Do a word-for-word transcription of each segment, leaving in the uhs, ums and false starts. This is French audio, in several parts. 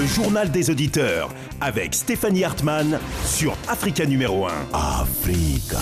journal des auditeurs avec Stéphanie Hartmann sur Africa numéro un. Africa.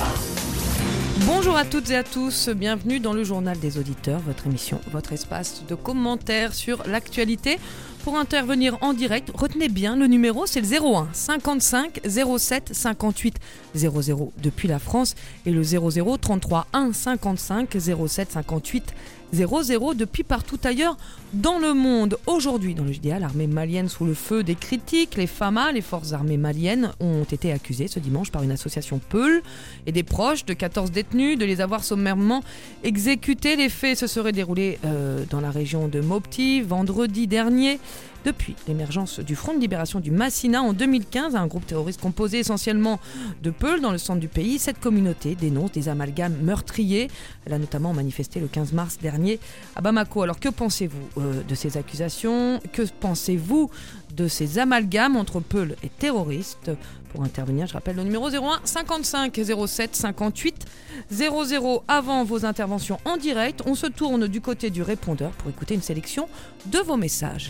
Bonjour à toutes et à tous, bienvenue dans le journal des auditeurs, votre émission, votre espace de commentaires sur l'actualité. Pour intervenir en direct, retenez bien le numéro, c'est le zéro un cinquante-cinq zéro sept cinquante-huit zéro zéro depuis la France et le zéro zéro trente-trois un cinquante-cinq zéro sept cinquante-huit zéro zéro depuis partout ailleurs dans le monde. Aujourd'hui, dans le J D A, l'armée malienne sous le feu des critiques. Les F A M A, les forces armées maliennes, ont été accusées ce dimanche par une association Peul et des proches de quatorze détenus de les avoir sommairement exécutés. Les faits se seraient déroulés euh, dans la région de Mopti vendredi dernier. Depuis l'émergence du Front de libération du Massina en deux mille quinze, un groupe terroriste composé essentiellement de Peul dans le centre du pays, cette communauté dénonce des amalgames meurtriers. Elle a notamment manifesté le quinze mars dernier à Bamako. Alors que pensez-vous euh, de ces accusations ? Que pensez-vous de ces amalgames entre Peul et terroristes ? Pour intervenir, je rappelle le numéro zéro un cinquante-cinq zéro sept cinquante-huit zéro zéro. Avant vos interventions en direct, on se tourne du côté du répondeur pour écouter une sélection de vos messages.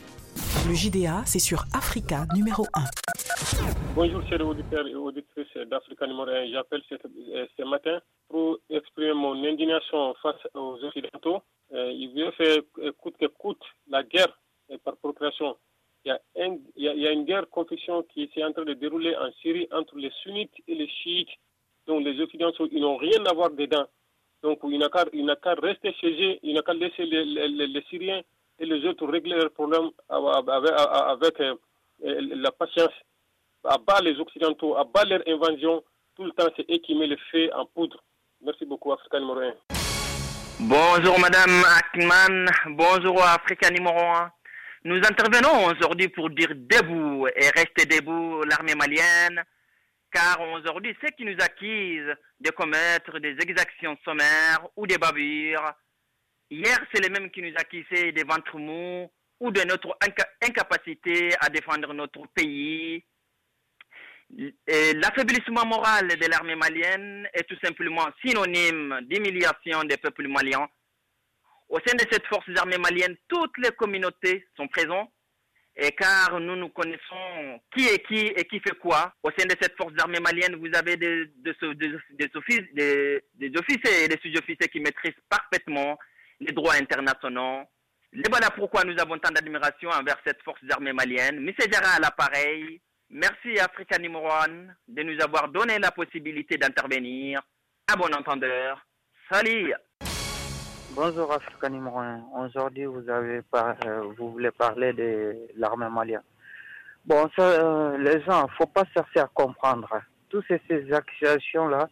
Le J D A, c'est sur Africa numéro un. Bonjour chers auditeurs et auditrices d'Africa numéro un. J'appelle ce, ce matin pour exprimer mon indignation face aux Occidentaux. Euh, ils veulent faire coûte que coûte la guerre par procuration. Il y a, un, il y a, il y a une guerre confession qui est en train de dérouler en Syrie entre les sunnites et les chiites. Donc les Occidentaux, ils n'ont rien à voir dedans. Donc il n'a qu'à, il n'a qu'à rester chez eux, il n'a qu'à laisser les, les, les Syriens et les autres régler leurs problèmes avec, avec euh, la patience. À bas les Occidentaux, à bas leur invasion, tout le temps c'est eux qui mettent le feu en poudre. Merci beaucoup, Africa numéro un. Bonjour Madame Hartmann, bonjour Africa numéro un. Nous intervenons aujourd'hui pour dire debout et rester debout l'armée malienne, car aujourd'hui ceux qui nous accusent de commettre des exactions sommaires ou des bavures, hier, c'est les mêmes qui nous accusaient des ventres mous ou de notre inca- incapacité à défendre notre pays. Et l'affaiblissement moral de l'armée malienne est tout simplement synonyme d'humiliation des peuples maliens. Au sein de cette force armée malienne, toutes les communautés sont présentes. Et car nous nous connaissons qui est qui et qui fait quoi. Au sein de cette force armée malienne, vous avez des, des, des, des, offices, des, des officiers et des sous-officiers qui maîtrisent parfaitement les droits internationaux. Et voilà pourquoi nous avons tant d'admiration envers cette force armée malienne. Monsieur Jara à l'appareil, merci Africa numéro un de nous avoir donné la possibilité d'intervenir. À bon entendeur, salut. Bonjour Africa numéro un. Aujourd'hui, vous avez par, euh, vous voulez parler de l'armée malienne. Bon, ça, euh, les gens, faut pas chercher à comprendre. Toutes ces, ces accusations-là,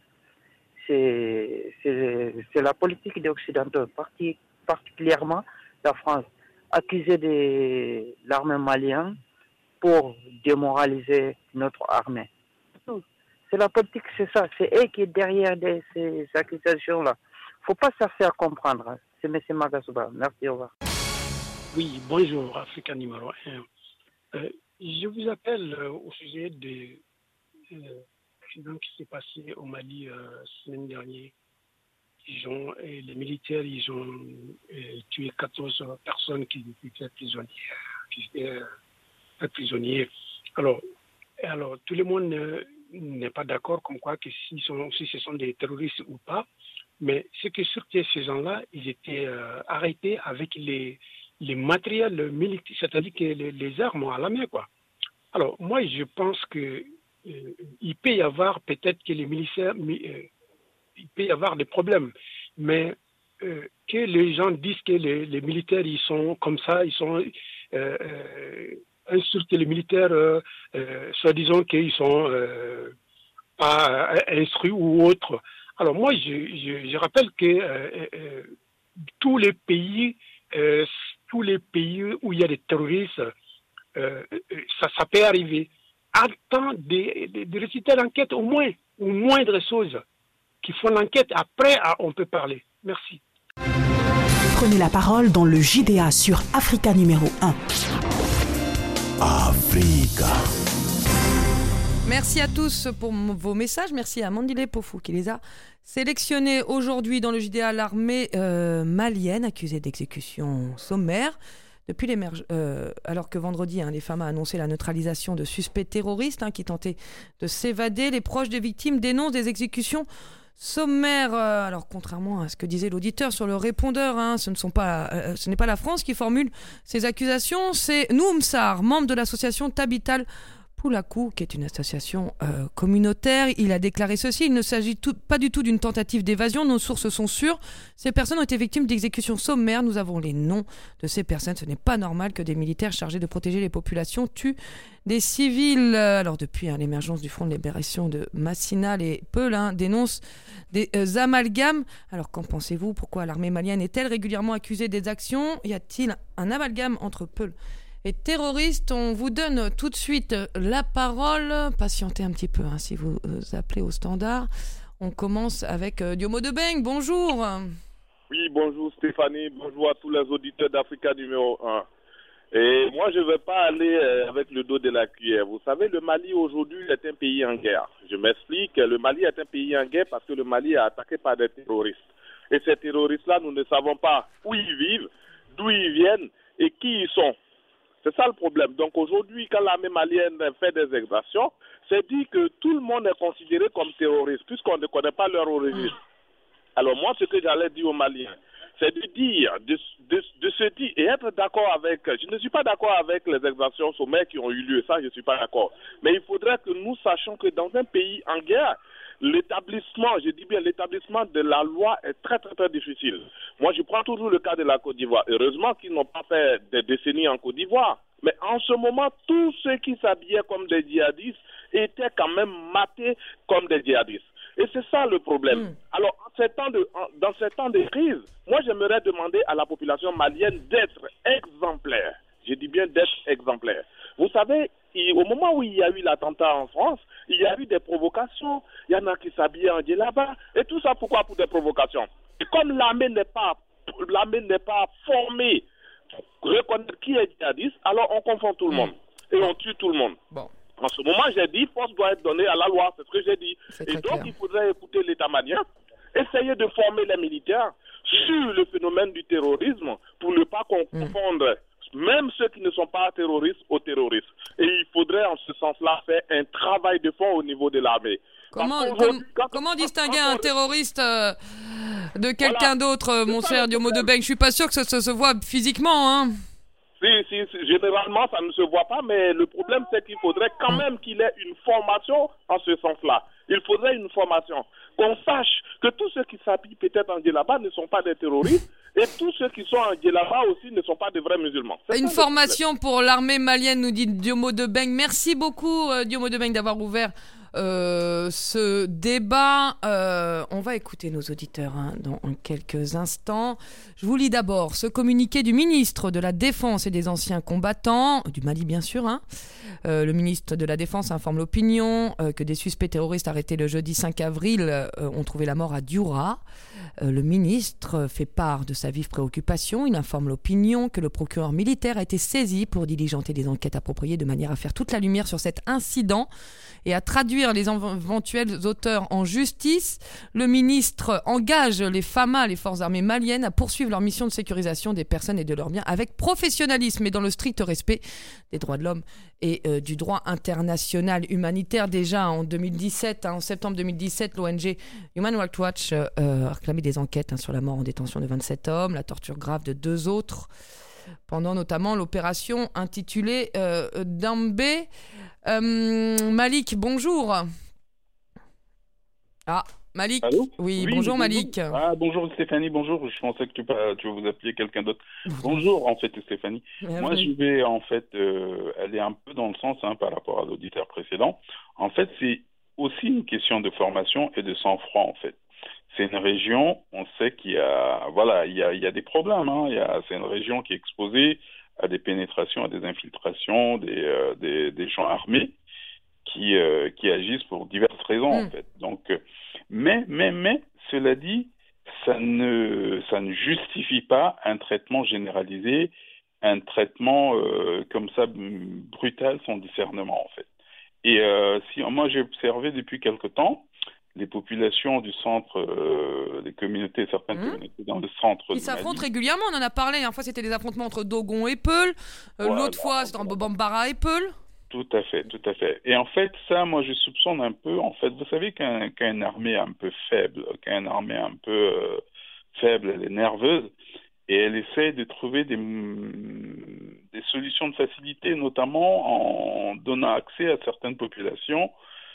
c'est, c'est, c'est la politique des Occidentaux, parti, particulièrement la France, accusée de l'armée malienne pour démoraliser notre armée. C'est la politique, c'est ça. C'est eux qui est derrière de ces accusations-là. Faut pas chercher à comprendre. C'est M. Magasuba. Merci, au revoir. Oui, bonjour, Africa numéro un. Euh, je vous appelle euh, au sujet de euh, l'accident qui s'est passé au Mali la euh, semaine dernière. Ils ont, et les militaires, ils ont euh, tué quatorze personnes qui étaient prisonnières. Qui étaient euh, prisonniers. Alors, alors, tout le monde euh, n'est pas d'accord comme quoi que si, sont, si ce sont des terroristes ou pas. Mais ce qui est sûr, que ces gens-là, ils étaient euh, arrêtés avec les, les matériels militaires, c'est-à-dire que les, les armes à la main, quoi. Alors, moi, je pense que euh, il peut y avoir peut-être que les militaires, euh, il peut y avoir des problèmes, mais euh, que les gens disent que les, les militaires, ils sont comme ça, ils sont euh, euh, insultés, les militaires, euh, euh, soi-disant qu'ils sont euh, pas instruits ou autres. Alors moi, je, je, je rappelle que euh, euh, tous les pays, euh, tous les pays où il y a des terroristes, euh, ça, ça peut arriver. Attends de, de, de réciter l'enquête au moins, au moindre chose, qui font l'enquête. Après, on peut parler. Merci. Prenez la parole dans le J D A sur Africa numéro un. Africa. Merci à tous pour vos messages. Merci à Mandile Pofou qui les a sélectionnés aujourd'hui dans le J D A. L'armée euh, malienne accusée d'exécution sommaire Depuis l'émerge... Euh, alors que vendredi, hein, les femmes a annoncé la neutralisation de suspects terroristes hein, qui tentaient de s'évader, les proches des victimes dénoncent des exécutions sommaires. Euh, alors, contrairement à ce que disait l'auditeur sur le répondeur, hein, ce ne sont pas, euh, ce n'est pas la France qui formule ces accusations, c'est Noum Sarr, membre de l'association Tabital Poulakou, qui est une association euh, communautaire. Il a déclaré ceci: il ne s'agit tout, pas du tout d'une tentative d'évasion, nos sources sont sûres. Ces personnes ont été victimes d'exécutions sommaires, nous avons les noms de ces personnes. Ce n'est pas normal que des militaires chargés de protéger les populations tuent des civils. Alors depuis hein, l'émergence du Front de libération de Massina, les Peuls hein, dénoncent des euh, amalgames. Alors qu'en pensez-vous? Pourquoi l'armée malienne est-elle régulièrement accusée des actions? Y a-t-il un amalgame entre Peuls et terroristes? On vous donne tout de suite la parole. Patientez un petit peu hein, si vous euh, appelez au standard. On commence avec euh, Diomo Debeng. Bonjour. Oui, bonjour Stéphanie. Bonjour à tous les auditeurs d'Africa numéro un. Et moi, je ne vais pas aller euh, avec le dos de la cuillère. Vous savez, le Mali aujourd'hui est un pays en guerre. Je m'explique. Le Mali est un pays en guerre parce que le Mali est attaqué par des terroristes. Et ces terroristes-là, nous ne savons pas où ils vivent, d'où ils viennent et qui ils sont. C'est ça le problème. Donc aujourd'hui, quand l'armée malienne fait des exactions, c'est dit que tout le monde est considéré comme terroriste, puisqu'on ne connaît pas leur origine. Alors moi, ce que j'allais dire aux Maliens, c'est de dire, de, de, de se dire, et être d'accord avec, je ne suis pas d'accord avec les exactions sommaires qui ont eu lieu, ça je ne suis pas d'accord. Mais il faudrait que nous sachions que dans un pays en guerre, l'établissement, je dis bien l'établissement de la loi est très très très difficile. Moi je prends toujours le cas de la Côte d'Ivoire. Heureusement qu'ils n'ont pas fait des décennies en Côte d'Ivoire. Mais en ce moment, tous ceux qui s'habillaient comme des djihadistes étaient quand même matés comme des djihadistes. Et c'est ça le problème. Mmh. Alors, en ces temps de, en, dans ces temps de crise, moi j'aimerais demander à la population malienne d'être exemplaire. Je dis bien d'être exemplaire. Vous savez, il, au moment où il y a eu l'attentat en France, il y a eu des provocations. Il y en a qui s'habillaient en djellaba. Et tout ça, pourquoi? Pour des provocations. Et comme l'armée n'est pas, l'armée n'est pas formée pour reconnaître qui est djihadiste, alors on confond tout le monde. Et on tue tout le monde. Bon. En ce moment, j'ai dit, force doit être donnée à la loi, c'est ce que j'ai dit. Et donc, clair. Il faudrait écouter l'État malien, essayer de former les militaires sur le phénomène du terrorisme pour ne pas confondre mmh. même ceux qui ne sont pas terroristes aux terroristes. Et il faudrait en ce sens-là faire un travail de fond au niveau de l'armée. Comment, com- quand, comment distinguer quand on... un terroriste euh, de quelqu'un voilà. d'autre, mon cher Diomo Debeng? Je suis pas sûr que ça, ça se voit physiquement, hein. Si, si, si, généralement, ça ne se voit pas, mais le problème, c'est qu'il faudrait quand même qu'il ait une formation en ce sens-là. Il faudrait une formation. Qu'on sache que tous ceux qui s'habillent peut-être en djellaba ne sont pas des terroristes, et tous ceux qui sont en djellaba aussi ne sont pas de vrais musulmans. C'est une formation pour l'armée malienne, nous dit Diomo Debeng. Merci beaucoup, euh, Diomo Debeng, d'avoir ouvert Euh, ce débat. Euh, on va écouter nos auditeurs hein, dans quelques instants. Je vous lis d'abord ce communiqué du ministre de la Défense et des anciens combattants, du Mali bien sûr. Hein. Euh, le ministre de la Défense informe l'opinion euh, que des suspects terroristes arrêtés le jeudi cinq avril euh, ont trouvé la mort à Dioura. Euh, le ministre fait part de sa vive préoccupation. Il informe l'opinion que le procureur militaire a été saisi pour diligenter des enquêtes appropriées de manière à faire toute la lumière sur cet incident et à traduire les éventuels auteurs en justice. Le ministre engage les F A M A, les forces armées maliennes, à poursuivre leur mission de sécurisation des personnes et de leurs biens avec professionnalisme et dans le strict respect des droits de l'homme et euh, du droit international humanitaire. Déjà en deux mille dix-sept, hein, en septembre deux mille dix-sept, l'O N G Human Rights Watch euh, a réclamé des enquêtes hein, sur la mort en détention de vingt-sept hommes, la torture grave de deux autres, pendant notamment l'opération intitulée euh, Dambé. Euh, Malik, bonjour. Ah, Malik. Allô oui, oui, bonjour, bonjour Malik. Ah, bonjour Stéphanie, bonjour. Je pensais que tu, tu vous appeliez quelqu'un d'autre. Bonjour en fait Stéphanie. Bienvenue. Moi je vais en fait euh, aller un peu dans le sens hein, par rapport à l'auditeur précédent. En fait c'est aussi une question de formation et de sang-froid en fait. C'est une région, on sait qu'il y a, voilà, il y a, il y a des problèmes. Hein. Il y a, c'est une région qui est exposée à des pénétrations, à des infiltrations, des, euh, des, des gens armés qui, euh, qui agissent pour diverses raisons, mmh. en fait. Donc, euh, mais, mais, mais, cela dit, ça ne, ça ne justifie pas un traitement généralisé, un traitement euh, comme ça, brutal, sans discernement, en fait. Et euh, si, moi, j'ai observé depuis quelque temps les populations du centre, euh, les communautés, certaines mmh. communautés dans le centre. Ils s'affrontent régulièrement, on en a parlé. Une fois, c'était des affrontements entre Dogon et Peul. Euh, voilà, l'autre fois, c'était entre Bambara et Peul. Tout à fait, tout à fait. Et en fait, ça, moi, je soupçonne un peu. En fait, vous savez qu'un, qu'une armée un peu faible, qu'une armée un peu euh, faible, elle est nerveuse. Et elle essaie de trouver des, des solutions de facilité, notamment en donnant accès à certaines populations,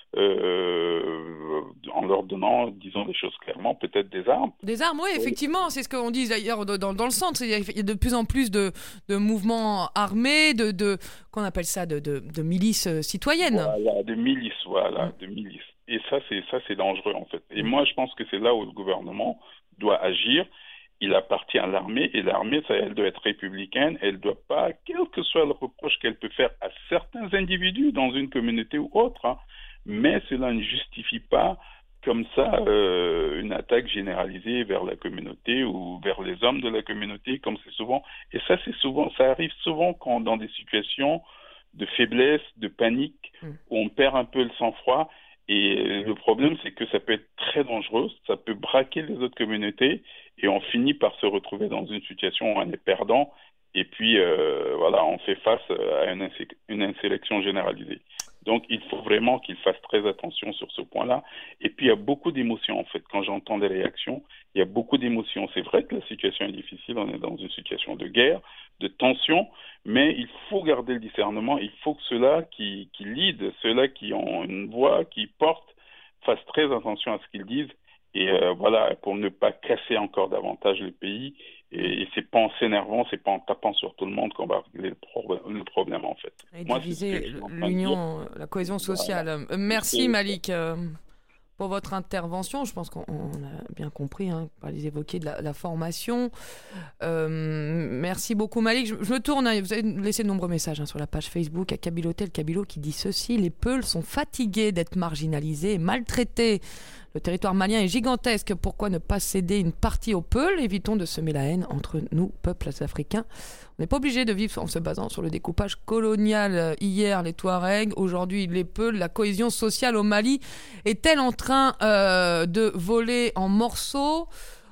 euh, en leur donnant, disons les choses clairement, peut-être des armes. Des armes, oui, effectivement. C'est ce qu'on dit d'ailleurs dans, dans le centre. Il y a de plus en plus de, de mouvements armés, de, de, qu'on appelle ça, de, de, de milices citoyennes. Voilà, de milices, voilà, mmh. de milices. Et ça c'est, ça, c'est dangereux, en fait. Et mmh. moi, je pense que c'est là où le gouvernement doit agir. Il appartient à l'armée, et l'armée, ça, elle doit être républicaine, elle ne doit pas, quel que soit le reproche qu'elle peut faire à certains individus dans une communauté ou autre, hein, mais cela ne justifie pas comme ça euh, une attaque généralisée vers la communauté ou vers les hommes de la communauté, comme c'est souvent, et ça, c'est souvent, ça arrive souvent quand, dans des situations de faiblesse, de panique, mmh. où on perd un peu le sang-froid. Et le problème, c'est que ça peut être très dangereux, ça peut braquer les autres communautés, et on finit par se retrouver dans une situation où on est perdant, et puis euh, voilà, on fait face à une, insé- une insurrection généralisée. Donc il faut vraiment qu'ils fassent très attention sur ce point-là. Et puis il y a beaucoup d'émotions en fait. Quand j'entends des réactions, il y a beaucoup d'émotions. C'est vrai que la situation est difficile, on est dans une situation de guerre, de tension, mais il faut garder le discernement. Il faut que ceux-là qui, qui lead, ceux-là qui ont une voix, qui portent, fassent très attention à ce qu'ils disent. Et euh, voilà, pour ne pas casser encore davantage le pays. Et, et c'est pas en s'énervant, c'est pas en tapant sur tout le monde qu'on va régler le, pro- le problème en fait. Et Moi, diviser l'union, la cohésion sociale. Voilà. Merci Malik euh, pour votre intervention. Je pense qu'on a bien compris, hein, par les évoquer de la, la formation. Euh, merci beaucoup Malik. Je, je me tourne, hein, vous avez laissé de nombreux messages hein, sur la page Facebook à Kabyle Hotel Kabilo qui dit ceci: les Peuls sont fatigués d'être marginalisés et maltraités. Le territoire malien est gigantesque, pourquoi ne pas céder une partie aux Peuls? Évitons de semer la haine entre nous, peuples africains. On n'est pas obligé de vivre en se basant sur le découpage colonial. Hier, les Touaregs, aujourd'hui, les Peuls. La cohésion sociale au Mali est-elle en train euh, de voler en morceaux?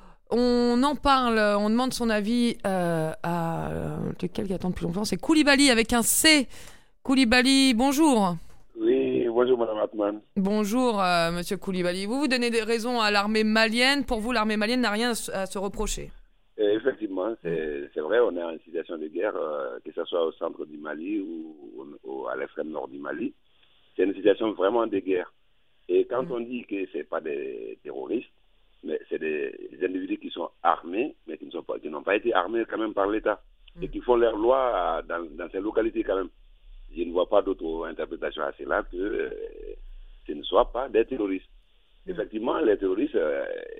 On en parle, on demande son avis euh, à... Euh, lequel qui attend depuis longtemps? C'est Koulibaly avec un C. Koulibaly, bonjour. Oui, bonjour Madame Atman. Bonjour euh, Monsieur Koulibaly. Vous, vous donnez des raisons à l'armée malienne. Pour vous, l'armée malienne n'a rien à se reprocher. Et effectivement, c'est, c'est vrai, on est en situation de guerre, euh, que ce soit au centre du Mali ou, ou à l'extrême nord du Mali. C'est une situation vraiment de guerre. Et quand mmh. on dit que ce n'est pas des terroristes, mais c'est des individus qui sont armés, mais qui, ne sont pas, qui n'ont pas été armés quand même par l'État, mmh. et qui font leur loi dans, dans ces localités quand même. Je ne vois pas d'autre interprétation à cela que euh, ce ne soit pas des terroristes. Mmh. Effectivement, les terroristes euh,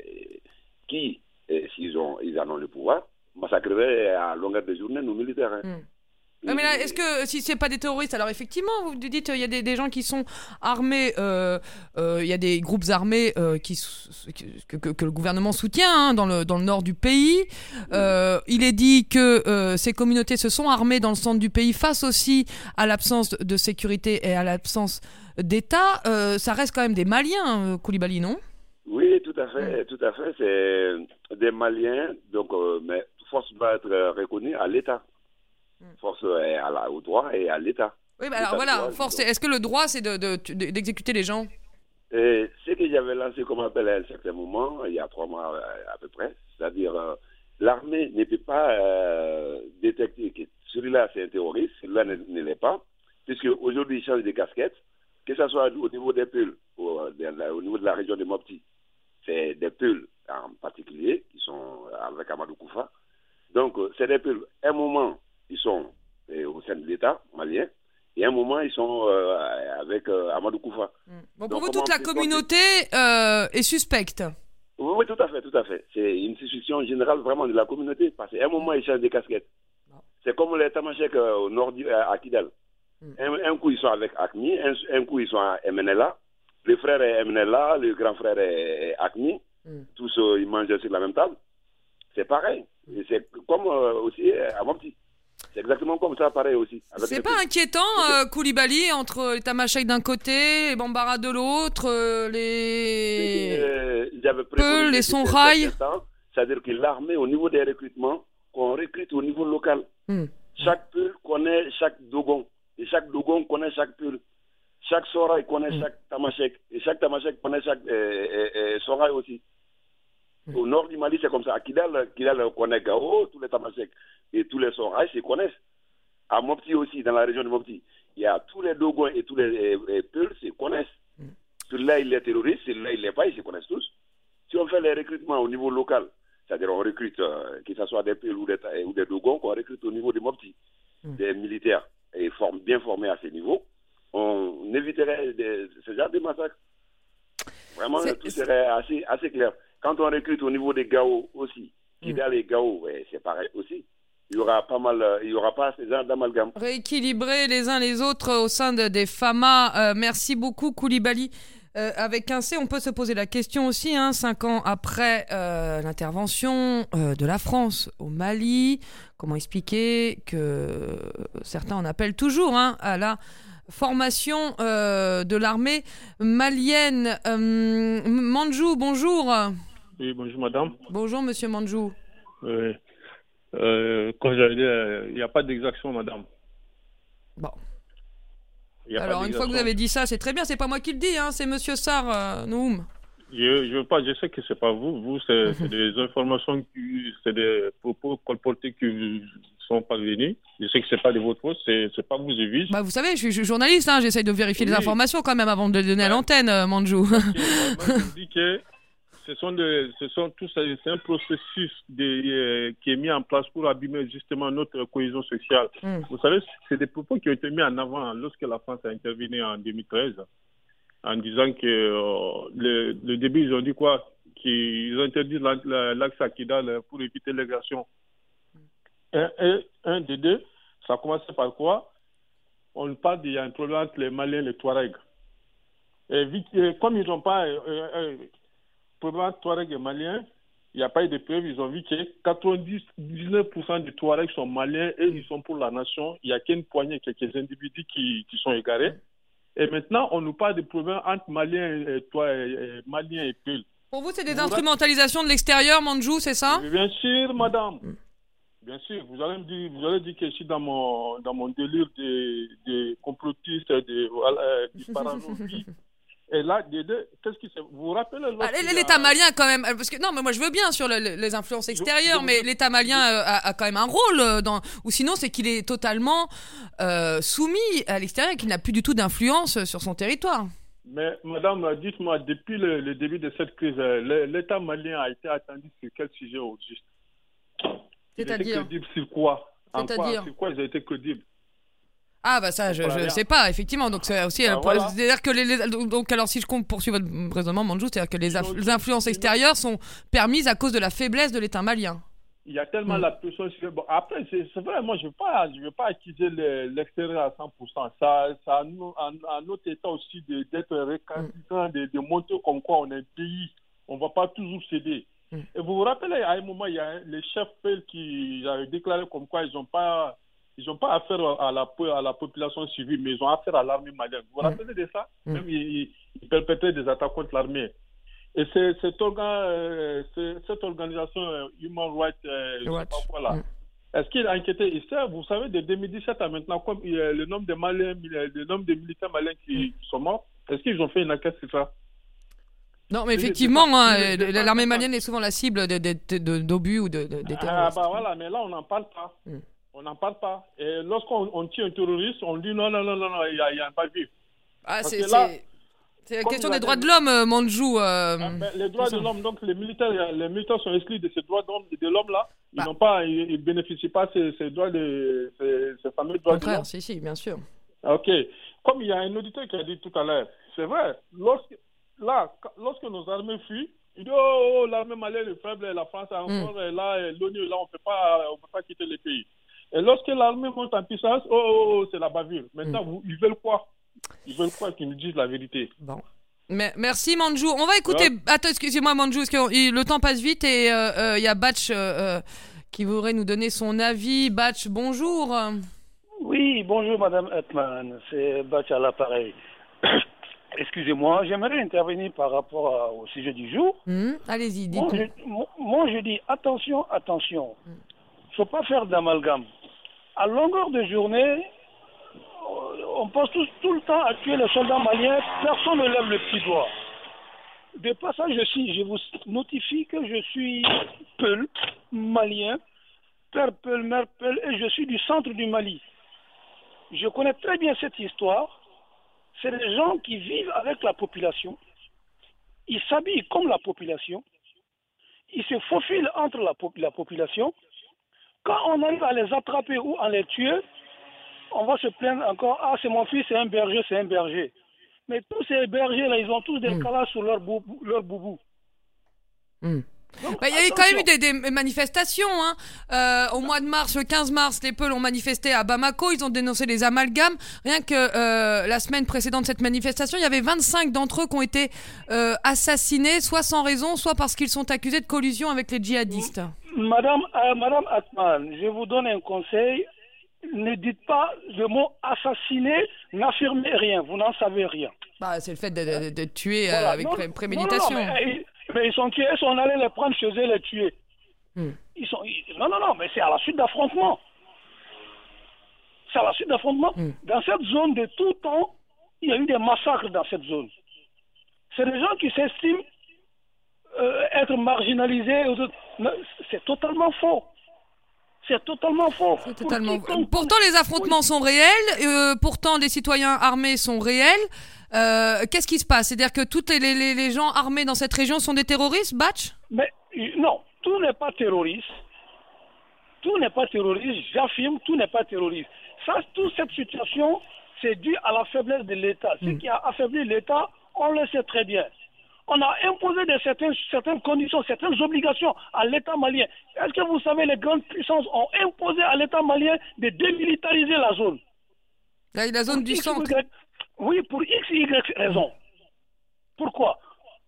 qui, euh, s'ils ont, ils en ont le pouvoir, massacreraient à longueur de journée nos militaires. Hein. Mmh. Ah mais là, est-ce que si c'est pas des terroristes, alors effectivement, vous dites il y a des, des gens qui sont armés, euh, euh, il y a des groupes armés euh, qui, que, que, que le gouvernement soutient hein, dans le dans le nord du pays. Euh, il est dit que euh, ces communautés se sont armées dans le centre du pays face aussi à l'absence de sécurité et à l'absence d'État. Euh, ça reste quand même des Maliens, Koulibaly, non? Oui, tout à fait, mmh. tout à fait. C'est des Maliens, donc euh, mais force doit être reconnue à l'État. Force est à la, au droit et à l'État. Oui, bah alors voilà, force, est-ce que le droit, c'est de, de, de, d'exécuter les gens? et Ce que j'avais lancé comme appel à un certain moment, il y a trois mois à peu près, c'est-à-dire euh, l'armée ne peut pas euh, détecter que celui-là c'est un terroriste, celui-là ne, ne l'est pas, puisque aujourd'hui il change de casquette, que ce soit au niveau des Peuls, ou au niveau de la région de Mopti, c'est des Peuls en particulier qui sont avec Amadou Koufa. Donc c'est des Peuls. À un moment, ils sont euh, au sein de l'État malien, et à un moment, ils sont euh, avec euh, Amadou Koufa. Mmh. Bon, pour Donc, vous, toute la communauté euh, est suspecte? Oui, oui, tout à fait, tout à fait. C'est une suspicion générale vraiment de la communauté, parce qu'à un moment, ils changent de casquettes. Non. C'est comme les Tamashek euh, au nord du, à Kidal. Mmh. Un, un coup, ils sont avec ACMI, un, un coup, ils sont à M N L A. Le frère est M N L A, le grand frère est ACMI. Mmh. Tous, euh, ils mangent sur la même table. C'est pareil. Et c'est comme euh, aussi à Mopti. C'est exactement comme ça, pareil aussi. C'est pas inquiétant, euh, Koulibaly, entre l'état-major d'un côté, les Bambara de l'autre, euh, les euh, Peul, les Songhai. C'est-à-dire que l'armée, au niveau des recrutements, qu'on recrute au niveau local. Mm. Chaque Peul connaît chaque Dogon. Et chaque Dogon connaît chaque Peul. Chaque Songhai connaît mm. chaque Tamashek. Et chaque Tamashek connaît chaque euh, euh, euh, Songhai aussi. Mm. Au nord du Mali, c'est comme ça. À Kidal, Kidal connaît Gao, tous les Tamashek. Et tous les Songhai se connaissent. À Mopti aussi, dans la région de Mopti, il y a tous les Dogons et tous les, les Peuls se connaissent. Mm. Celui-là, il est terroriste, celui-là, il l'est pas, ils se connaissent tous. Si on fait les recrutements au niveau local, c'est-à-dire on recrute, euh, que ce soit des Peuls ou des, ou des Dogons, qu'on recrute au niveau de Mopti, mm. des militaires, et form, bien formés à ce niveau, on éviterait des, ce genre de massacres. Vraiment, c'est, tout serait assez, assez clair. Quand on recrute au niveau des Gao aussi, Kidal mm. et Gao, ouais, c'est pareil aussi. Il y aura pas mal, il y aura pas ces genres d'amalgame. Rééquilibrer les uns les autres au sein de, des F A M A. Euh, merci beaucoup, Koulibaly. Euh, avec un C, on peut se poser la question aussi, hein, cinq ans après euh, l'intervention euh, de la France au Mali, comment expliquer que certains en appellent toujours hein, à la formation euh, de l'armée malienne. Euh, Mandjou, bonjour. Oui, bonjour madame. Bonjour monsieur Mandjou. Oui. Euh, comme j'avais dit, il n'y a pas d'exaction, madame. Bon. Alors, une fois que vous avez dit ça, c'est très bien. C'est pas moi qui le dis, hein, c'est monsieur Sarr, euh, Noum. Je, je veux pas, je sais que c'est pas vous. Vous, c'est, c'est des informations, qui, c'est des propos colportés qui sont parvenus. Je sais que c'est pas de votre faute, c'est, c'est pas vous, je vise. Bah, vous savez, je suis, je suis journaliste, hein, j'essaye de vérifier oui. les informations quand même avant de les donner ouais. à l'antenne, euh, Mandjou. Okay, moi, je dis que ce sont, de, ce sont tous, c'est un processus de, euh, qui est mis en place pour abîmer justement notre cohésion sociale. Mm. Vous savez, c'est des propos qui ont été mis en avant lorsque la France a intervenu en deux mille treize, en disant que euh, le, le début, ils ont dit quoi? Qu'ils ont interdit la, la, l'accès à Kidal pour éviter l'agression. Un, un, un des deux, ça a commencé par quoi? On parle qu'il y a un problème entre les Maliens et les Touaregs. Et vite, comme ils n'ont pas... Euh, euh, problème Touareg et Maliens, il n'y a pas eu de preuves, ils ont vu que quatre-vingt-dix-neuf pour cent des Touaregs sont maliens et ils sont pour la nation. Il n'y a qu'une poignée, quelques individus qui, qui sont égarés. Et maintenant, on nous parle de problèmes entre Maliens et, et, et, Maliens et Peul. Pour vous, c'est des vous instrumentalisations de l'extérieur, Mandjou, c'est ça? Bien sûr, madame. Bien sûr, vous allez me dire, vous allez dire que je suis dans mon, dans mon délire de, de complotiste, de, de, de paranoïa. Et là, des deux, qu'est-ce qui se... Vous vous rappelez ah, l'État a... malien quand même, parce que non, mais moi je veux bien sur le, les influences extérieures, je, je, mais l'État malien je... a, a quand même un rôle dans, ou sinon c'est qu'il est totalement euh, soumis à l'extérieur et qu'il n'a plus du tout d'influence sur son territoire. Mais madame, dites-moi, depuis le, le début de cette crise, l'État malien a été attendu sur quel sujet au juste? C'est-à-dire crédible sur quoi? C'est-à-dire sur quoi ils ont été crédibles? Ah bah ça je ne sais pas effectivement, donc c'est aussi bah, voilà. C'est-à-dire que les, les, donc alors si je poursuis votre raisonnement, Mandjou, c'est-à-dire que les, inf- les influences extérieures sont permises à cause de la faiblesse de l'État malien. Il y a tellement mmh. la pression sur... bon, après c'est, c'est vrai, moi je veux pas je veux pas accuser le, l'extérieur à cent pour cent. Ça ça à notre État aussi de, d'être récalcitrant, mmh. de, de montrer comme quoi on est un pays, on va pas toujours céder. Mmh. Et vous vous rappelez à un moment il y a les chefs qui avaient déclaré comme quoi ils n'ont pas Ils n'ont pas affaire à la, à la population civile, mais ils ont affaire à l'armée malienne. Vous vous rappelez de ça? mm. Même ils, ils perpétraient des attaques contre l'armée. Et c'est, cet organ, euh, c'est, cette organisation euh, Human Rights, euh, je sais pas quoi là, mm. est-ce qu'il a inquiété? Et ça, vous savez, de deux mille dix-sept à maintenant, comme il y a le nombre de Maliens, le nombre de militaires maliens qui, mm. qui sont morts, est-ce qu'ils ont fait une enquête sur ça? Non, mais effectivement, hein, l'armée malienne est souvent la cible de, de, de, de, d'obus ou de, de, de terroristes. Ah bah voilà, mais là on n'en parle pas. Mm. On n'en parle pas. Et lorsqu'on on tue un terroriste, on dit non, non, non, non, il n'y a, a pas vu. Ah, c'est, là, c'est, c'est la question des droits de l'homme, euh, Mandjou. Euh, ah, ben, les droits de l'homme, donc les militaires, les militaires sont exclus de ces droits de l'homme, de l'homme-là. Ils bah. n'ont pas, ils, ils bénéficient pas de ces, ces droits, de, ces, ces fameux droits de l'homme. Si, si, bien sûr. Ok. Comme il y a un auditeur qui a dit tout à l'heure, c'est vrai, lorsque, là, lorsque nos armées fuient, il dit oh, oh l'armée malienne est faible, la France est encore mm. là, l'ONU est là, on ne peut pas quitter le pays. Et lorsque l'armée monte en puissance, oh, oh, oh c'est la bavure. Maintenant, mm. vous, ils veulent quoi? Ils veulent quoi qu'ils nous disent la vérité? Bon. Mais, merci Mandjou. On va écouter... Ouais. Attends, excusez-moi Mandjou, parce que le temps passe vite et il euh, euh, y a Batch euh, qui voudrait nous donner son avis. Batch, bonjour. Oui, bonjour Madame Hetman, c'est Batch à l'appareil. Excusez-moi, j'aimerais intervenir par rapport à, au sujet du jour. Mmh, allez-y, dites-moi. Moi, moi, moi, je dis attention, attention. Il mmh. ne faut pas faire d'amalgame. À longueur de journée, on passe tout, tout le temps à tuer les soldats maliens, personne ne lève le petit doigt. De passage, je, suis, je vous notifie que je suis Peul, malien, père Peul, mère Peul, et je suis du centre du Mali. Je connais très bien cette histoire. C'est des gens qui vivent avec la population. Ils s'habillent comme la population. Ils se faufilent entre la, la population. Quand on arrive à les attraper ou à les tuer, on va se plaindre encore, ah c'est mon fils, c'est un berger, c'est un berger. Mais tous ces bergers-là, ils ont tous des mmh. calas sur leur, boubou, leur boubou. Mmh. Donc, bah, il y a eu quand même eu des, des manifestations. Hein. Euh, au mois de mars, le quinze mars, les Peuls ont manifesté à Bamako. Ils ont dénoncé les amalgames. Rien que euh, la semaine précédente cette manifestation, il y avait vingt-cinq d'entre eux qui ont été euh, assassinés, soit sans raison, soit parce qu'ils sont accusés de collusion avec les djihadistes. Madame, euh, Madame Atman, je vous donne un conseil. Ne dites pas le mot assassiner, n'affirmez rien, vous n'en savez rien. Bah, c'est le fait de, de, de tuer voilà. euh, avec non, pré- préméditation. Non, non, mais, mais ils sont tués, ils sont allés les prendre chez eux et les tuer. Hmm. Ils sont, ils, non, non, non, mais c'est à la suite d'affrontements. C'est à la suite d'affrontements. Hmm. Dans cette zone de tout temps, il y a eu des massacres dans cette zone. C'est des gens qui s'estiment euh, être marginalisés. C'est totalement faux. C'est totalement faux. C'est totalement... Pour pourtant, les affrontements oui. sont réels. Euh, pourtant, les citoyens armés sont réels. Euh, qu'est-ce qui se passe? C'est-à-dire que tous les, les, les gens armés dans cette région sont des terroristes, Batch? Mais non, tout n'est pas terroriste. Tout n'est pas terroriste. J'affirme, tout n'est pas terroriste. Ça, toute cette situation, c'est dû à la faiblesse de l'État. Mm. Ce qui a affaibli l'État, on le sait très bien. On a imposé de certaines, certaines conditions, certaines obligations à l'État malien. Est-ce que vous savez, les grandes puissances ont imposé à l'État malien de démilitariser la zone? La, la zone pour du X, centre Y, oui, pour X, Y raison. Pourquoi?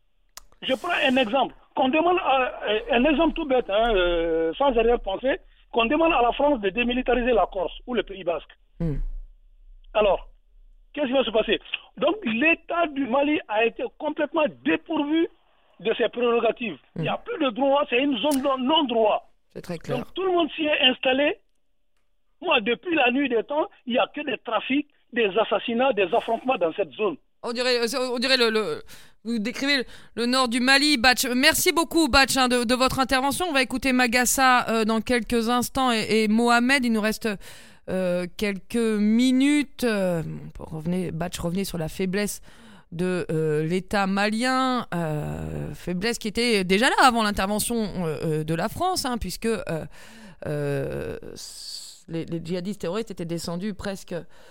Je prends un exemple. Qu'on demande à, un exemple tout bête, hein, euh, sans arrière-pensée, qu'on demande à la France de démilitariser la Corse ou le Pays Basque. Mm. Alors, qu'est-ce qui va se passer? Donc, l'État du Mali a été complètement dépourvu de ses prérogatives. Mmh. Il n'y a plus de droit, c'est une zone de non-droit. C'est très clair. Donc, tout le monde s'y est installé. Moi, depuis la nuit des temps, il n'y a que des trafics, des assassinats, des affrontements dans cette zone. On dirait, on dirait le, le, vous décrivez le, le nord du Mali, Batch. Merci beaucoup, Batch, hein, de, de votre intervention. On va écouter Magassa euh, dans quelques instants et, et Mohamed. Il nous reste euh, quelques minutes. Euh, revenez, Batch, revenez sur la faiblesse de euh, l'État malien, euh, faiblesse qui était déjà là avant l'intervention euh, de la France, hein, puisque euh, euh, les, les djihadistes terroristes étaient descendus presque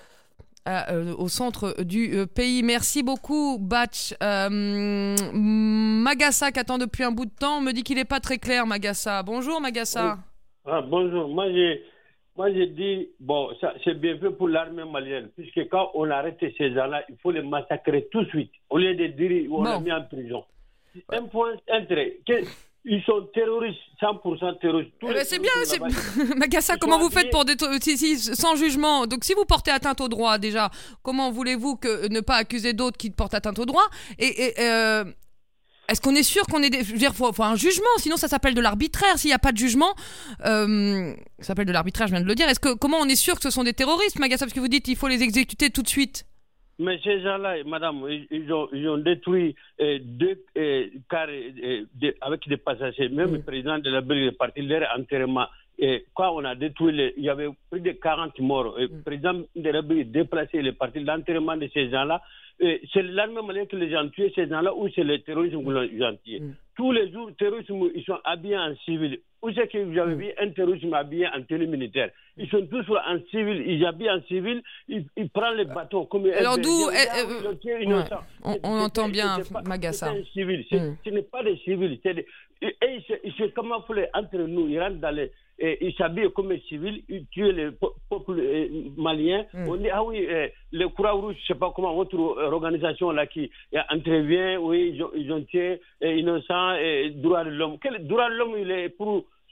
à, euh, au centre du euh, pays. Merci beaucoup, Batch. Euh, Magassa, qui attend depuis un bout de temps, me dit qu'il n'est pas très clair, Magassa. Bonjour, Magassa. Oui. Ah, bonjour. Moi, j'ai... Moi, j'ai dit, bon, ça, c'est bien fait pour l'armée malienne, puisque quand on arrête ces gens-là, il faut les massacrer tout de suite, au lieu de dire on bon. les mis en prison. Un point, un trait. Ils sont terroristes, cent pour cent terroristes. Eh ben c'est bien, c'est... Magassa, comment vous faites pour détruire, si, si, sans jugement? Donc, si vous portez atteinte au droit, déjà, comment voulez-vous que ne pas accuser d'autres qui portent atteinte au droit? Et, et euh, est-ce qu'on est sûr qu'on est... Des... Je veux dire, il faut, faut un jugement, sinon ça s'appelle de l'arbitraire. S'il n'y a pas de jugement, euh, ça s'appelle de l'arbitraire, je viens de le dire. Est-ce que, comment on est sûr que ce sont des terroristes, Magassa? Parce que vous dites qu'il faut les exécuter tout de suite. Mais ces gens-là, madame, ils ont, ils ont détruit euh, deux euh, cars euh, de, avec des passagers. Même mmh. le président de la Belgique est parti leur enterrement. Et quand on a détruit, les, il y avait plus de quarante morts. Le mmh. président de la Belgique déplacé, il est parti l'enterrement de ces gens-là. Et c'est l'armée malienne qui les a tués, ces gens-là, ou c'est le terrorisme qui les a tués. Mmh. Tous les jours, terrorisme, ils sont habillés en civil. Où c'est que vous avez vu un terrorisme habillé en tenue militaire? Ils sont tous en civil, ils habillent en civil, ils, ils prennent les bateaux comme... Alors d'où... Euh, euh, ouais. On, on entend bien, pas, Magassa. C'est un civil, mmh. ce n'est pas des civils. C'est des, et et ils se camouflent entre nous, ils rentrent dans les... Et ils s'habillent comme des civils, ils tuent les peuples euh, maliens. Mm. On dit, ah oui, euh, le Croix-Rouge, je ne sais pas comment, votre organisation là qui intervient, oui, ils ont, ils ont tué euh, innocents et droits de l'homme. Quel droit de l'homme il est pour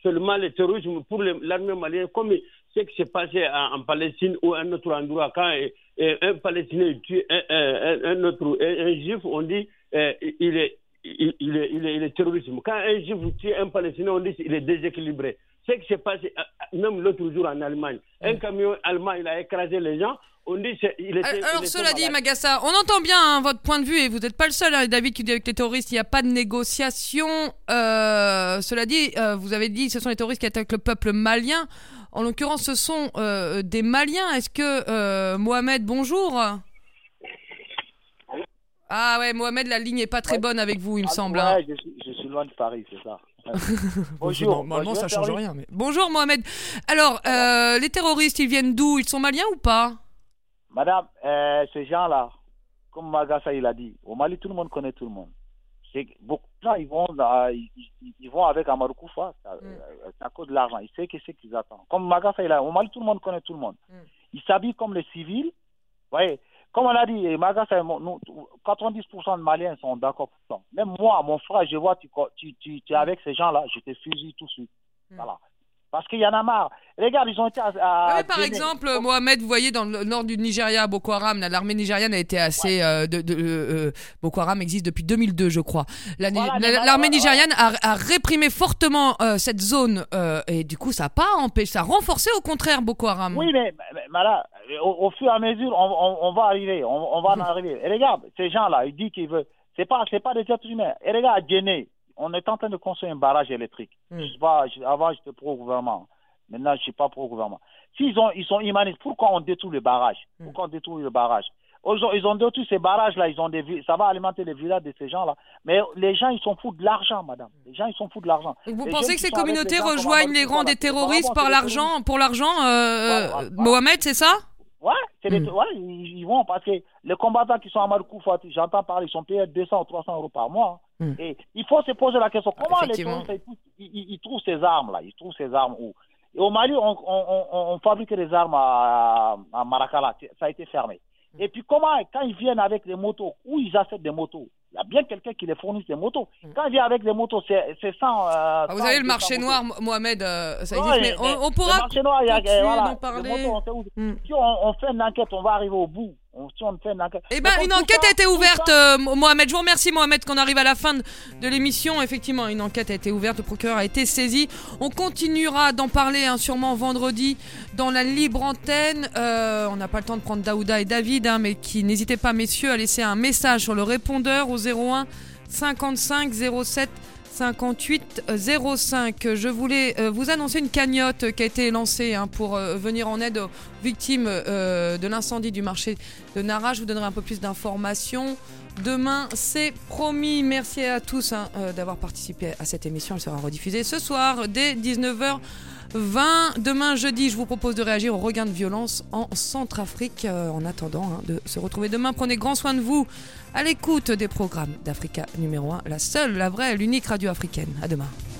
seulement le terrorisme pour les, l'armée malienne, comme ce qui s'est passé en, en Palestine ou un autre endroit, quand et, et un Palestinien tue un, un, un autre, un, un juif, on dit euh, il, est, il, il, est, il, est, il est terrorisme. Quand un juif tue un Palestinien, on dit il est déséquilibré. Ce qui s'est passé même l'autre jour en Allemagne, mmh. un camion allemand, il a écrasé les gens. On dit c'est, il était, alors, il cela dit, Magassa, on entend bien hein, votre point de vue et vous n'êtes pas le seul, hein, David, qui dit avec les terroristes, il n'y a pas de négociation. Euh, cela dit, euh, vous avez dit ce sont les terroristes qui attaquent le peuple malien. En l'occurrence, ce sont euh, des Maliens. Est-ce que euh, Mohamed, bonjour. Ah ouais, Mohamed, la ligne n'est pas très bonne avec vous, il me ah, semble. Ouais, hein. je, suis, je suis loin de Paris, c'est ça. Bonjour. Normalement, ça ne change rien. Mais... Bonjour, Mohamed. Alors, euh, les terroristes, ils viennent d'où? Ils sont maliens ou pas? Madame, euh, ces gens-là, comme Magassa il a dit, au Mali, tout le monde connaît tout le monde. C'est, beaucoup de gens, ils vont, euh, ils, ils vont avec Amadou Koufa, c'est mm. à cause de l'argent. Ils savent qu'est-ce qu'ils attendent. Comme Magassa il a dit, au Mali, tout le monde connaît tout le monde. Mm. Ils s'habillent comme les civils. Vous voyez, comme on a dit, Magassa, nous, quatre-vingt-dix pour cent de Maliens sont d'accord pour ça. Même moi, mon frère, je vois, tu, tu, tu, tu es avec ces gens-là, je te fusille tout de suite. Mm. Voilà. Parce qu'il y en a marre. Regarde, ils ont été à... à oui, par Béné. exemple, oh. Mohamed, vous voyez, dans le nord du Nigeria, Boko Haram, l'armée nigériane a été assez... Ouais. Euh, de, de, euh, Boko Haram existe depuis deux mille deux, je crois. La, voilà, la, l'armée nigériane a, a réprimé fortement euh, cette zone. Euh, et du coup, ça n'a pas empêché, ça a renforcé au contraire Boko Haram. Oui, mais, mais, mais là, au, au fur et à mesure, on, on, on va arriver. On, on va en arriver. Et regarde, ces gens-là, ils disent qu'ils veulent... C'est pas, c'est pas des êtres humains. Et regarde, à Djenné, on est en train de construire un barrage électrique. Mm. Je sais pas, je, avant, j'étais pro-gouvernement. Maintenant, je ne suis pas pro-gouvernement. S'ils ont, ils sont humanistes, pourquoi on détruit le barrage? Pourquoi on détruit le barrage? Ils ont, ils ont détruit ces barrages-là, ils ont des, ça va alimenter les villages de ces gens-là. Mais les gens, ils s'en foutent de l'argent, madame. Les gens, ils s'en foutent de l'argent. Vous les pensez que ces communautés rejoignent les rangs des terroristes par l'argent, pour l'argent, euh, voilà, voilà. Mohamed, c'est ça? Ouais, c'est mm. des, ouais ils, ils vont parce que les combattants qui sont à Maroukoufa, j'entends parler, ils sont payés deux cents ou trois cents euros par mois. Mm. Et il faut se poser la question, comment les terroristes, ils, ils, ils trouvent ces armes-là? Ils trouvent ces armes où? Et au Mali, on, on, on, on fabriquait des armes à, à Maracala, ça a été fermé. Et puis comment, quand ils viennent avec des motos, où ils achètent des motos? Il y a bien quelqu'un qui les fournit des motos. Quand ils viennent avec des motos, c'est, c'est sans... Euh, ah, vous sans, avez le marché noir, Mohamed, euh, ça existe, ouais, mais, mais on, on pourra... Le marché noir, il y a, continuer voilà, d'en parler. Motos, on sait où. Mm. Si on, on fait une enquête, on va arriver au bout. On, si on fait une enquête... Eh ben, une enquête ça, a été ouverte, euh, Mohamed. Je vous remercie, Mohamed, qu'on arrive à la fin de, de l'émission. Effectivement, une enquête a été ouverte, le procureur a été saisi. On continuera d'en parler, hein, sûrement vendredi, dans la libre antenne. Euh, on n'a pas le temps de prendre Daouda et David, hein, mais qui n'hésitez pas, messieurs, à laisser un message sur le répondeur au zéro un cinquante-cinq zéro sept cinquante-huit zéro cinq. Je voulais euh, vous annoncer une cagnotte qui a été lancée hein, pour euh, venir en aide aux victimes euh, de l'incendie du marché de Nara. Je vous donnerai un peu plus d'informations demain, c'est promis. Merci à tous hein, euh, d'avoir participé à cette émission. Elle sera rediffusée ce soir dès dix-neuf heures vingt. Demain jeudi, je vous propose de réagir au regain de violence en Centrafrique. Euh, en attendant hein, de se retrouver demain, prenez grand soin de vous à l'écoute des programmes d'Africa numéro un, la seule, la vraie, l'unique radio africaine. À demain.